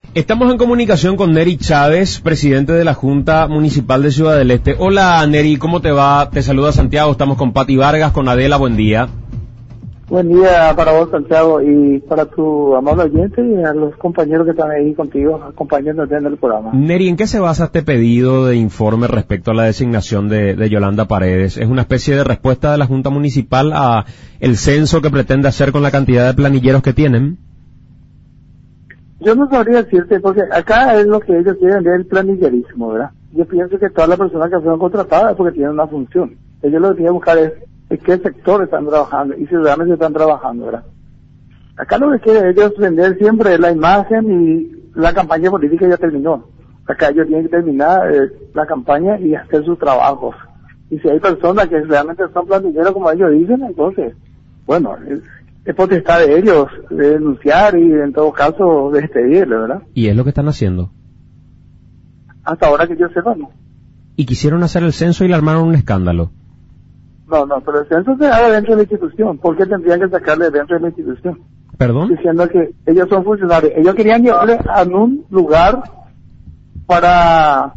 Estamos en comunicación con Neri Chávez, presidente de la Junta Municipal de Ciudad del Este. Hola Neri, ¿cómo te va? Te saluda Santiago, estamos con Pati Vargas, con Adela, buen día. Buen día para vos, Santiago, y para tu amable oyente y a los compañeros que están ahí contigo, acompañándote en el programa. Neri, ¿en qué se basa este pedido de informe respecto a la designación de Yolanda Paredes? ¿Es una especie de respuesta de la Junta Municipal a el censo que pretende hacer con la cantidad de planilleros que tienen? Yo no sabría decirte, porque acá es lo que ellos quieren ver, el planillerismo, ¿verdad? Yo pienso que todas las personas que fueron contratadas es porque tienen una función. Ellos lo que tienen que buscar es qué sector están trabajando y si realmente están trabajando, ¿verdad? Acá lo que quieren ellos vender siempre es la imagen y la campaña política ya terminó. Acá ellos tienen que terminar la campaña y hacer sus trabajos. Y si hay personas que realmente son planilleros como ellos dicen, entonces, bueno, es potestad de ellos de denunciar y en todo caso despedirle, ¿verdad? ¿Y es lo que están haciendo? Hasta ahora que yo sepa, no. Y quisieron hacer el censo y le armaron un escándalo. No, pero el censo se haga dentro de la institución. ¿Por qué tendrían que sacarle dentro de la institución? ¿Perdón? Diciendo que ellos son funcionarios. Ellos querían llevarle a un lugar para,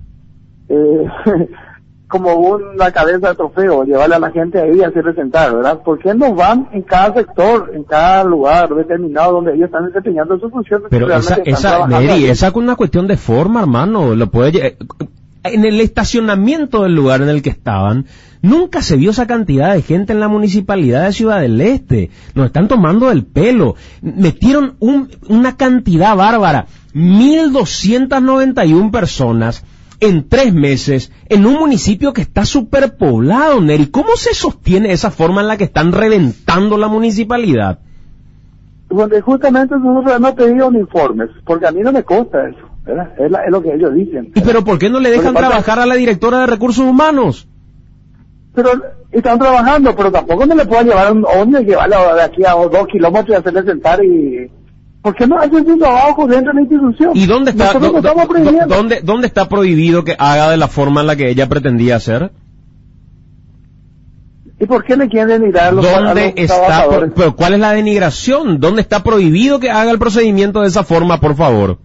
como una cabeza de trofeo, llevarle a la gente ahí y hacerle sentar, ¿verdad? ¿Por qué no van en cada sector, en cada lugar determinado donde ellos están desempeñando sus funciones? Pero Neri, esa es una cuestión de forma, hermano. Lo puede en el estacionamiento del lugar en el que estaban, nunca se vio esa cantidad de gente en la municipalidad de Ciudad del Este. Nos están tomando el pelo. Metieron una cantidad bárbara. 1.291 personas en 3 meses en un municipio que está superpoblado, Neri. ¿Cómo se sostiene esa forma en la que están reventando la municipalidad? Bueno, justamente nosotros hemos pedido informes, porque a mí no me consta eso, ¿verdad? Es lo que ellos dicen, ¿verdad? ¿Y pero por qué no le dejan trabajar a la directora de Recursos Humanos? Pero están trabajando, pero tampoco no le puedo llevar a un hombre y llevarlo de aquí a 2 kilómetros y hacerle sentar y... ¿Por qué no hacen su trabajo dentro de la institución? ¿Y dónde está, dónde está prohibido que haga de la forma en la que ella pretendía hacer? ¿Y por qué le quieren denigrar los trabajadores? Pero ¿cuál es la denigración? ¿Dónde está prohibido que haga el procedimiento de esa forma, por favor?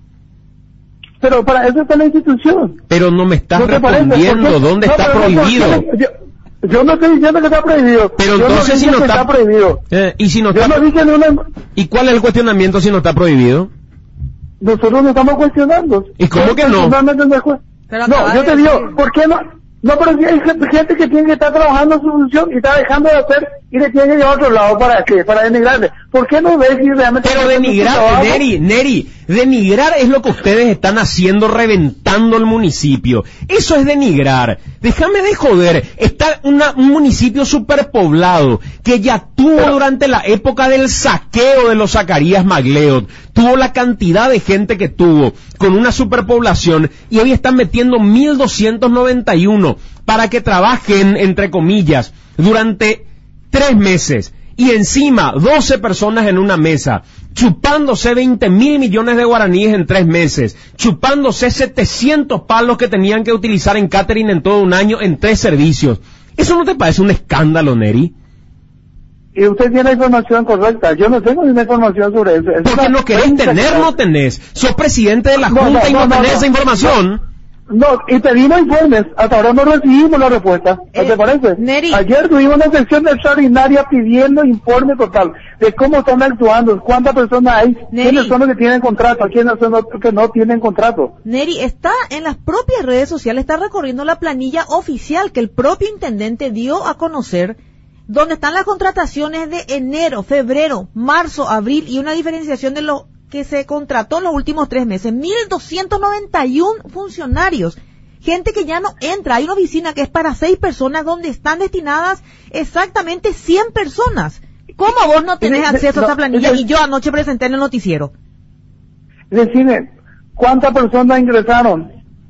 Pero para eso está la institución. Pero no me estás respondiendo, ¿dónde está prohibido? Yo no estoy diciendo que está prohibido. Pero entonces si no está prohibido. ¿Y si no está? ¿Y cuál es el cuestionamiento si no está prohibido? Nosotros no estamos cuestionando. ¿Y cómo que no? No, yo te digo, ¿por qué no? No, pero si hay gente que tiene que estar trabajando su función y está dejando de hacer y le tiene que llevar a otro lado, ¿para qué? Para denigrarle. ¿Por qué no ves si realmente... Pero denigrar, Neri, denigrar es lo que ustedes están haciendo, reventando el municipio. Eso es denigrar. Déjame de joder. Está un municipio superpoblado que ya tuvo durante la época del saqueo de los Zacarías Magleot, tuvo la cantidad de gente que tuvo, con una superpoblación, y hoy están metiendo 1.291 para que trabajen, entre comillas, durante 3 meses. Y encima, 12 personas en una mesa, chupándose 20.000 millones de guaraníes en 3 meses, chupándose 700 palos que tenían que utilizar en catering en todo un año en 3 servicios. ¿Eso no te parece un escándalo, Neri? Y usted tiene información correcta. Yo no tengo ninguna información sobre eso. Porque no querés tener, no tenés. Sos presidente de la Junta y no tenés esa información. No, y pedimos informes. Hasta ahora no recibimos la respuesta. ¿No te parece? Neri. Ayer tuvimos una sesión extraordinaria pidiendo informe total de cómo están actuando, cuántas personas hay, Neri. quiénes son los que tienen contrato, quiénes son los que no tienen contrato. Neri, está en las propias redes sociales, está recorriendo la planilla oficial que el propio intendente dio a conocer, donde están las contrataciones de enero, febrero, marzo, abril y una diferenciación de lo que se contrató en los últimos 3 meses. 1.291 funcionarios. Gente que ya no entra. Hay una oficina que es para 6 personas donde están destinadas exactamente 100 personas. ¿Cómo vos no tenés acceso a esa planilla? Y yo anoche presenté en el noticiero. Decime, ¿cuántas personas ingresaron?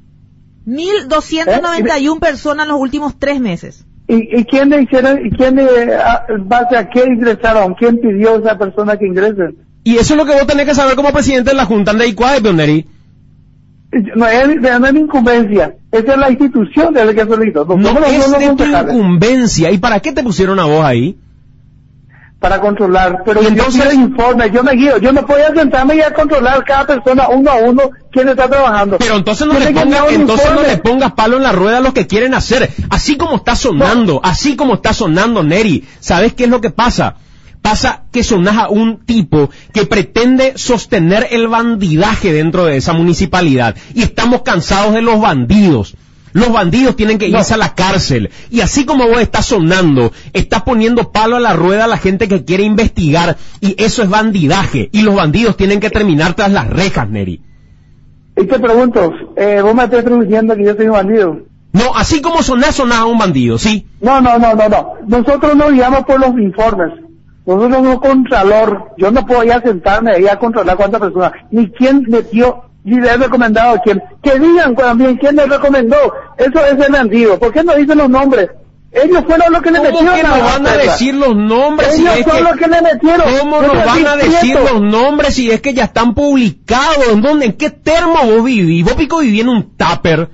1.291 personas en los últimos 3 meses. ¿Y quién le hicieron, y quién base a qué ingresaron? ¿Quién pidió a esa persona que ingresen? Y eso es lo que vos tenés que saber como presidente de la Junta de Icuade, Neri. No es mi incumbencia, esa es la institución de la que solicito. No es de tu incumbencia. ¿Y para qué te pusieron a vos ahí? para controlar, pero y yo entonces, quiero informes, yo me guío, yo no podía sentarme y a controlar cada persona uno a uno quién está trabajando. Pero entonces no Tiene que dar un entonces no informe. le pongas palo en la rueda a los que quieren hacer. Así como está sonando, Neri, ¿sabes qué es lo que pasa? Pasa que sonás a un tipo que pretende sostener el bandidaje dentro de esa municipalidad. Y estamos cansados de los bandidos. Los bandidos tienen que irse a la cárcel. Y así como vos estás sonando, estás poniendo palo a la rueda a la gente que quiere investigar. Y eso es bandidaje. Y los bandidos tienen que terminar tras las rejas, Neri. Y te pregunto, vos me estás atribuyendo que yo soy un bandido. No, así como sonás a un bandido, ¿sí? No. Nosotros nos guiamos por los informes. Nosotros somos contralor. Yo no puedo ya sentarme ahí a controlar cuántas personas. Ni quién metió, ni le he recomendado a quién. Que digan también quién le recomendó. Eso es el bandido. ¿Por qué no dicen los nombres? Ellos fueron los que le metieron. ¿Cómo que nos van a decir los nombres? Ellos son los que le metieron. ¿Cómo nos van a decir los nombres si es que ya están publicados? ¿En dónde? ¿En qué termo vos vivís? Vos pico viví en un tupper.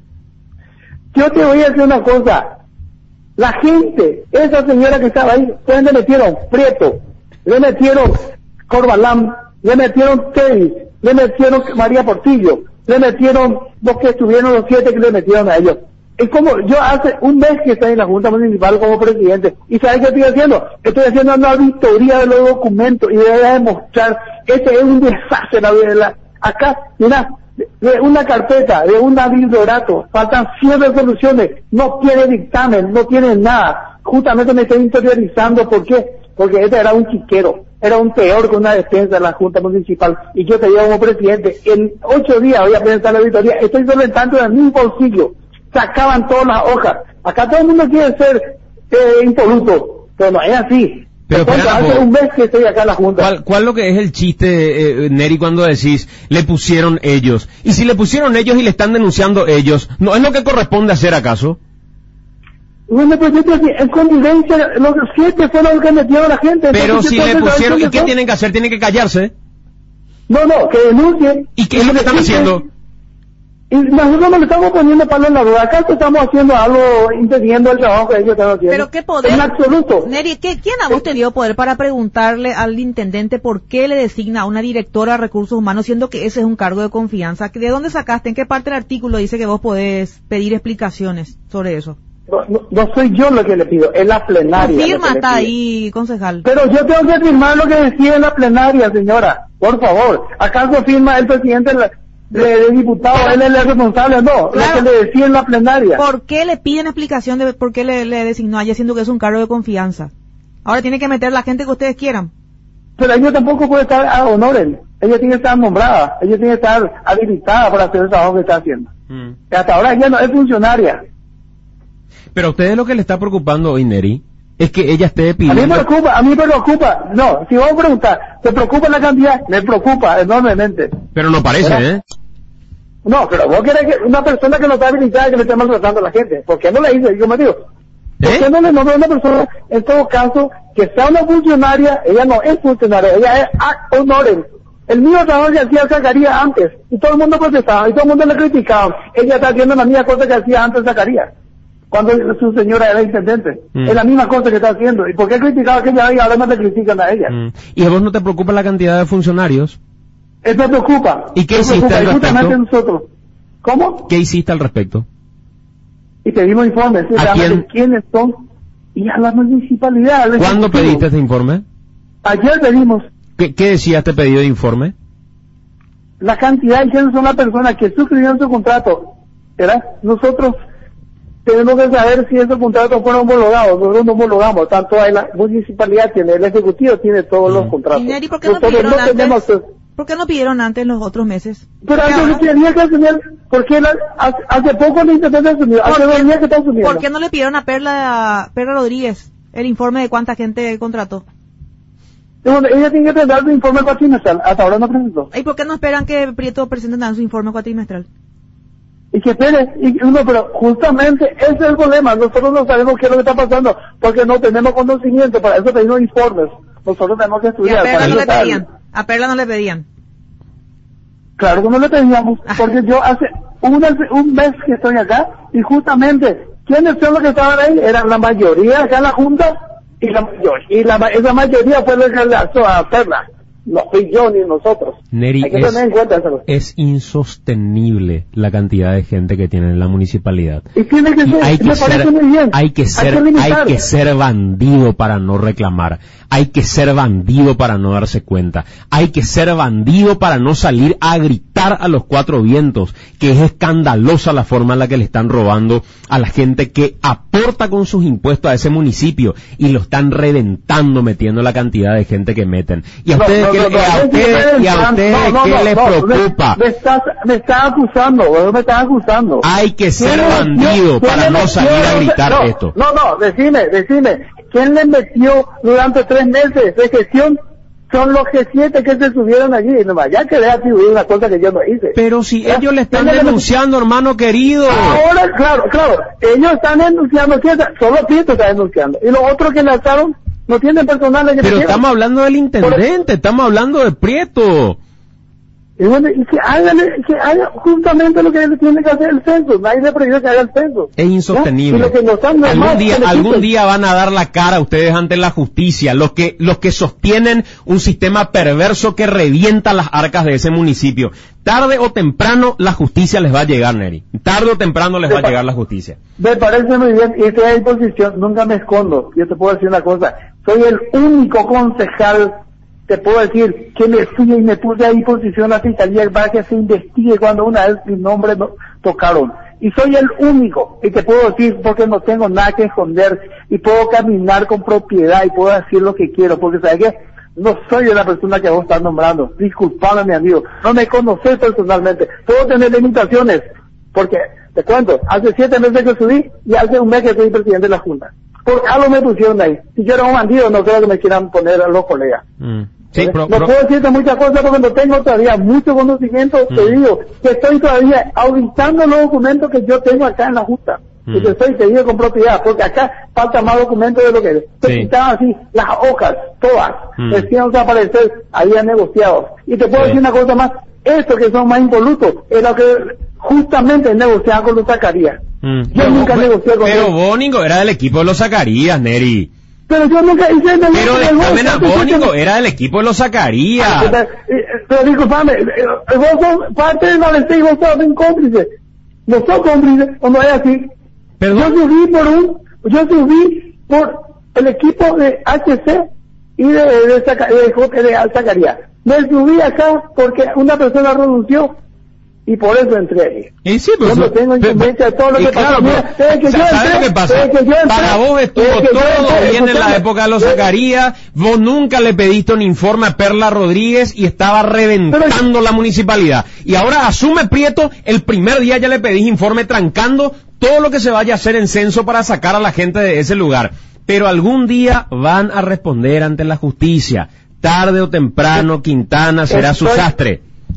Yo te voy a decir una cosa. La gente, esa señora que estaba ahí, ¿dónde le metieron? Prieto, le metieron Corbalán, le metieron Tevis, le metieron María Portillo, le metieron los que estuvieron, los 7 que le metieron a ellos. Es como, yo hace un mes que estoy en la Junta Municipal como presidente, y ¿sabes qué estoy haciendo? Estoy haciendo una auditoría de los documentos y voy a demostrar que este es un desastre acá, mira, de una carpeta, de un bibliorato, faltan 100 resoluciones, no tiene dictamen, no tiene nada. Justamente me estoy interiorizando, ¿por qué? Porque este era un chiquero, era un peor que una defensa de la Junta Municipal, y yo te digo como presidente, en 8 días voy a presentar la auditoría, estoy solventando en mi bolsillo, sacaban todas las hojas, acá todo el mundo quiere ser impoluto, pero no es así. Pero hace un mes que estoy acá en la Junta. ¿Cuál lo que es el chiste, Neri, cuando decís, le pusieron ellos? Y si le pusieron ellos y le están denunciando ellos, ¿no es lo que corresponde hacer acaso? Bueno, pues en convivencia, los 7 fueron los que metieron a la gente. Pero Entonces, si le pusieron, ¿y qué tienen que hacer? ¿Tienen que callarse? No, que denuncien. ¿Y qué es lo que están haciendo? Y nosotros no le estamos poniendo palo en la rueda. ¿Acaso estamos haciendo algo impidiendo el trabajo que ellos están haciendo? Pero qué poder. En absoluto. Neri, ¿quién a vos te dio poder para preguntarle al intendente por qué le designa a una directora de recursos humanos, siendo que ese es un cargo de confianza? ¿De dónde sacaste? ¿En qué parte del artículo dice que vos podés pedir explicaciones sobre eso? No soy yo lo que le pido, es la plenaria. Firma está ahí, concejal. Pero yo tengo que firmar lo que decía en la plenaria, señora. Por favor. ¿Acaso firma el presidente de diputado, él es el responsable? No, claro. Lo que le decía en la plenaria. ¿Por qué le piden explicación de por qué le designó a ella, siendo que es un cargo de confianza? Ahora tiene que meter la gente que ustedes quieran. Pero ella tampoco puede estar a honores. Ella tiene que estar nombrada. Ella tiene que estar habilitada para hacer el trabajo que está haciendo. Hasta ahora ella no es funcionaria. Pero a ustedes lo que le está preocupando hoy, Neri, es que ella esté pidiendo... A mí me preocupa. No, si vos me preguntás, ¿te preocupa la cantidad? Me preocupa enormemente. Pero no parece, ¿verdad? No, pero vos querés que una persona que no está habilitada que le esté maltratando a la gente. ¿Por qué no le dice? Yo me digo, ¿por qué no le nombra a una persona, en todo caso, que sea una funcionaria? Ella no es funcionaria, ella es ad honorem. El mismo trabajo que hacía Zacarías antes, y todo el mundo protestaba, y todo el mundo le criticaba. Ella está haciendo la misma cosa que hacía antes Zacarías, cuando su señora era intendente. Es la misma cosa que está haciendo. ¿Y por qué criticaba a aquella y ahora no le critican a ella? ¿Y a vos no te preocupa la cantidad de funcionarios? Eso preocupa. ¿Y qué hiciste al respecto? Nosotros. ¿Cómo? ¿Qué hiciste al respecto? Y pedimos informes. ¿A quién? ¿Quiénes son? Y a la municipalidad. ¿Cuándo pediste este informe? Ayer pedimos. ¿Qué decía este pedido de informe? La cantidad y quiénes son las personas que suscribieron su contrato. ¿Verdad? Nosotros tenemos que saber si esos contratos fueron homologados. Nosotros no homologamos. Tanto la municipalidad tiene, el ejecutivo tiene todos los contratos. ¿Y Neri, por qué no pidieron antes? ¿Por qué no pidieron antes los otros meses? Pero antes tenía que asumir, porque hace poco el intendente asumió, hace 2 días que está asumiendo. ¿Por qué no le pidieron a Perla Rodríguez el informe de cuánta gente contrató? Bueno, ella tiene que presentar su informe cuatrimestral, hasta ahora no presentó. ¿Y por qué no esperan que Prieto presenten su informe cuatrimestral? Y que espere, pero justamente ese es el problema, nosotros no sabemos qué es lo que está pasando, porque no tenemos conocimiento, para eso pedimos informes, nosotros tenemos que estudiar. ¿Y a Perla no le pedían? ¿A Perla no le pedían? Claro que no le pedíamos, porque yo hace un mes que estoy acá, y justamente, ¿quiénes son los que estaban ahí? Eran la mayoría acá en la Junta, esa mayoría fue lo que le hizo a hacerla. No fui yo ni nosotros. Neri, hay que tener en cuenta eso. Es insostenible la cantidad de gente que tiene en la municipalidad. Y tiene que ser, hay que ser bandido para no reclamar. Hay que ser bandido para no darse cuenta. Hay que ser bandido para no salir a gritar a los cuatro vientos, que es escandalosa la forma en la que le están robando a la gente que aporta con sus impuestos a ese municipio y lo están reventando metiendo la cantidad de gente que meten. Y a ustedes ¿qué les preocupa? Me estás acusando. Hay que ser bandido para no salir a gritar esto. Decime, ¿quién le metió durante 3 meses de gestión? Son los G7 que se subieron allí, nomás, ya que le atribuir una cosa que yo no hice. Pero si ellos le están denunciando, hermano querido. Ahora, claro, ellos están denunciando, solo Prieto está denunciando. Y los otros que lanzaron no tienen personales que pero estamos hablando del intendente, estamos hablando de Prieto. Y bueno, y que haga justamente lo que tiene que hacer el censo. Nadie le prohíbe que haga el censo. Es insostenible. Algún día van a dar la cara ustedes ante la justicia, los que sostienen un sistema perverso que revienta las arcas de ese municipio. Tarde o temprano la justicia les va a llegar, Neri. Tarde o temprano les va a llegar la justicia. Me parece muy bien, y estoy a disposición, nunca me escondo. Yo te puedo decir una cosa, soy el único concejal, te puedo decir, que me fui y me puse a disposición a la fiscalía para que se investigue cuando una vez mi nombre no tocaron. Y soy el único, y te puedo decir porque no tengo nada que esconder, y puedo caminar con propiedad, y puedo decir lo que quiero, porque ¿sabes qué? No soy la persona que vos estás nombrando. Disculpame, mi amigo. No me conoces personalmente. Puedo tener limitaciones, porque, te cuento, hace 7 meses que subí, y hace 1 mes que soy presidente de la Junta. Por algo me pusieron ahí. Si yo era un bandido, no creo que me quieran poner a los colegas. Sí, no puedo decirte muchas cosas porque no tengo todavía mucho conocimiento. Te digo que estoy todavía auditando los documentos que yo tengo acá en la Junta. Y que te digo con propiedad, porque acá falta más documentos de lo que se quitaban así, las hojas, todas, decían desaparecer, había negociados. Y te puedo decir una cosa más, estos que son más impolutos, es lo que justamente negociaban con los Zacarías. Yo nunca negocié con ellos. Pero Bónigo era del equipo de los Zacarías, Neri. Pero yo nunca hice nada. Pero Bónigo era del equipo de los Zacarías. Pero disculpame, vos sos parte de la y vos sos un cómplice. No sos cómplice, o no es así. ¿Perdón? Yo subí por el equipo de HC y de Zacarías. Me subí acá porque una persona renunció y por eso entré ahí. Y sí, pero yo no tengo inconveniencia de todo lo que pasa. ¿Sabes lo que pasa? Para vos estuvo todo bien en la época de los Zacarías, vos nunca le pediste un informe a Perla Rodríguez y estaba reventando la municipalidad. Y ahora asume Prieto, el primer día ya le pedís informe trancando todo lo que se vaya a hacer en censo para sacar a la gente de ese lugar. Pero algún día van a responder ante la justicia. Tarde o temprano, Quintana será su sastre.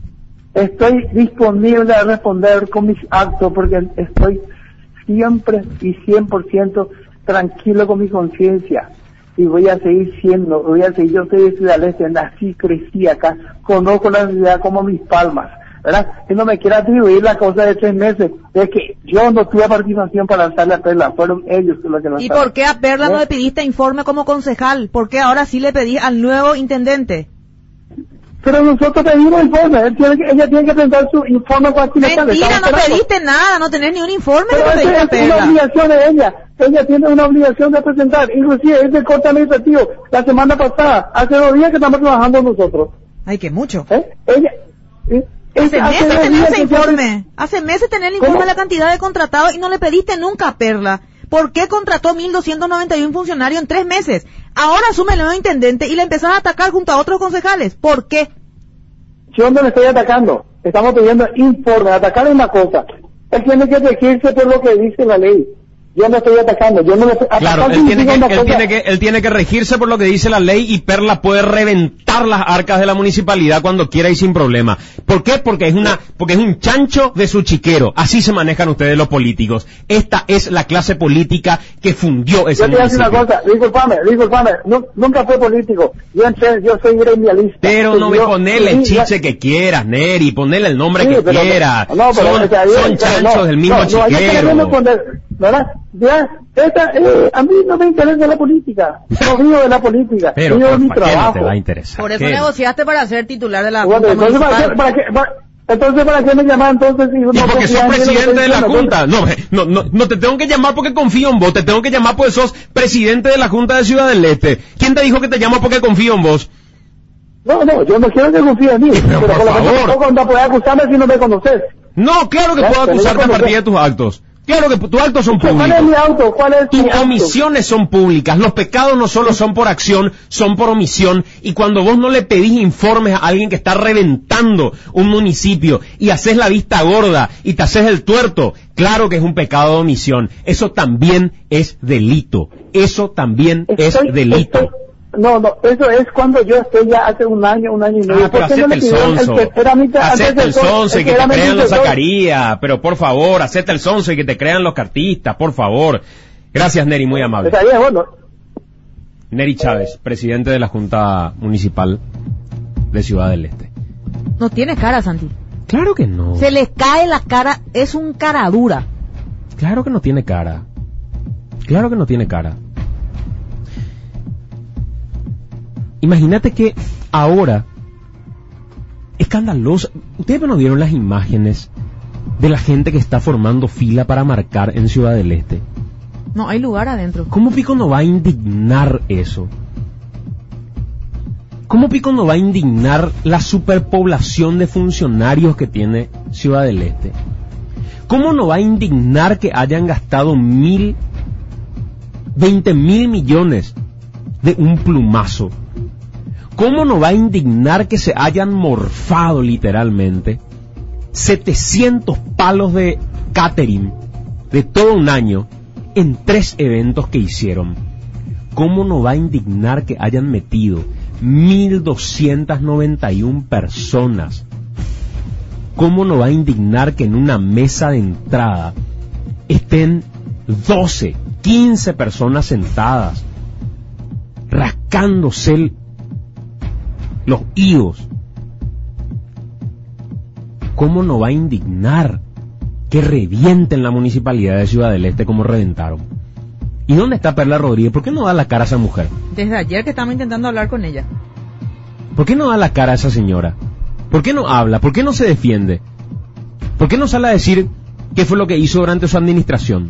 Estoy disponible a responder con mis actos porque estoy siempre y 100% tranquilo con mi conciencia. Y voy a seguir yo soy de Ciudad del Este, nací, crecí acá, conozco la ciudad como mis palmas, ¿verdad? Y no me quiero atribuir la cosa de 3 meses, es que yo no tuve participación para lanzarle a Perla, fueron ellos los que lanzaron. ¿Y por qué a Perla no le pediste informe como concejal? ¿Por qué ahora sí le pedís al nuevo intendente? Pero nosotros pedimos informe, ella tiene que presentar su informe cualquier. Mentira, no pediste nada, no tenés ni un informe. Pero esa es una obligación de ella tiene una obligación de presentar, inclusive es del corte administrativo, la semana pasada, hace 2 días que estamos trabajando nosotros. Ay, qué mucho. Hace meses tenés ese informe, hace meses tenés el informe de la cantidad de contratados y no le pediste nunca a Perla. ¿Por qué contrató 1.291 funcionarios en 3 meses? Ahora asume el nuevo intendente y le empezás a atacar junto a otros concejales. ¿Por qué? Yo no le estoy atacando. Estamos pidiendo informe. Atacar es una cosa. Él tiene que regirse por lo que dice la ley. Yo no estoy atacando. Yo no le estoy atacando. Claro, él tiene que regirse por lo que dice la ley y Perla puede reventar las arcas de la municipalidad cuando quiera y sin problema. ¿Por qué? Porque es un chancho de su chiquero. Así se manejan ustedes los políticos. Esta es la clase política que fundió ese municipio. Yo te voy a decir una cosa, disculpame, nunca fue político. Yo soy gremialista. Pero no me ponele el chiche que quieras, Neri, ponele el nombre que quieras. Son chanchos del mismo chiquero. ¿Verdad? Ya, a mí no me interesa la política, no vivo de la política, pero vivo de mi ¿qué no trabajo. te va a interesar? Por eso ¿Qué? negociaste para ser titular de la Bueno, Junta entonces, Municipal. entonces, ¿para qué me llaman entonces? Si Y no porque confían sos en mí, presidente de la no Junta. No te tengo que llamar porque confío en vos. Te tengo que llamar porque sos presidente de la Junta de Ciudad del Este. ¿Quién te dijo que te llamo porque confío en vos? No, yo no quiero que confíe en mí, Pero pero por por lo menos favor. tampoco no puedes acusarme si no me conoces. No, claro que Ya, puedo pero acusarte yo a partir conozco. de tus actos. Claro que tus actos son ¿Cuál es públicos. mi auto? ¿Cuál es Tus mi auto? omisiones son públicas. Los pecados no solo son por acción, son por omisión. Y cuando vos no le pedís informes a alguien que está reventando un municipio y haces la vista gorda y te haces el tuerto, claro que es un pecado de omisión. Eso también es delito. Eso también es delito. No, eso es cuando yo esté ya hace un año y medio. Pero hacete el sonso. Hacete el sonso y que te crean los Zacarías. Pero por favor, hacete el sonso y que te crean los cartistas, por favor. Gracias, Neri, muy amable. Está bien, bueno. Neri Chávez, presidente de la Junta Municipal de Ciudad del Este. No tiene cara, Santi. Claro que no. Se les cae la cara, es un cara dura. Claro que no tiene cara. Claro que no tiene cara. Imagínate que ahora, escandaloso, ustedes no vieron las imágenes de la gente que está formando fila para marcar en Ciudad del Este. No hay lugar adentro. ¿Cómo Pico no va a indignar eso? ¿Cómo Pico no va a indignar la superpoblación de funcionarios que tiene Ciudad del Este? ¿Cómo no va a indignar que hayan gastado 20.000 millones de un plumazo? ¿Cómo no va a indignar que se hayan morfado literalmente 700 palos de catering de todo un año en 3 eventos que hicieron? ¿Cómo no va a indignar que hayan metido 1.291 personas? ¿Cómo no va a indignar que en una mesa de entrada estén 12, 15 personas sentadas rascándose los higos? ¿Cómo no va a indignar que revienten la municipalidad de Ciudad del Este como reventaron? ¿Y dónde está Perla Rodríguez? ¿Por qué no da la cara a esa mujer? Desde ayer que estamos intentando hablar con ella. ¿Por qué no da la cara a esa señora? ¿Por qué no habla? ¿Por qué no se defiende? ¿Por qué no sale a decir qué fue lo que hizo durante su administración?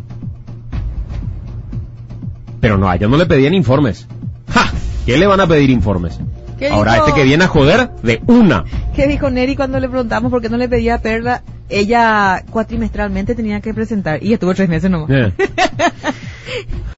Pero no, a ella no le pedían informes. ¡Ja! ¿Qué le van a pedir informes? Ahora dijo? que viene a joder, de una. ¿Qué dijo Neri cuando le preguntamos por qué no le pedía a Perla? Ella cuatrimestralmente tenía que presentar y estuvo 3 meses nomás.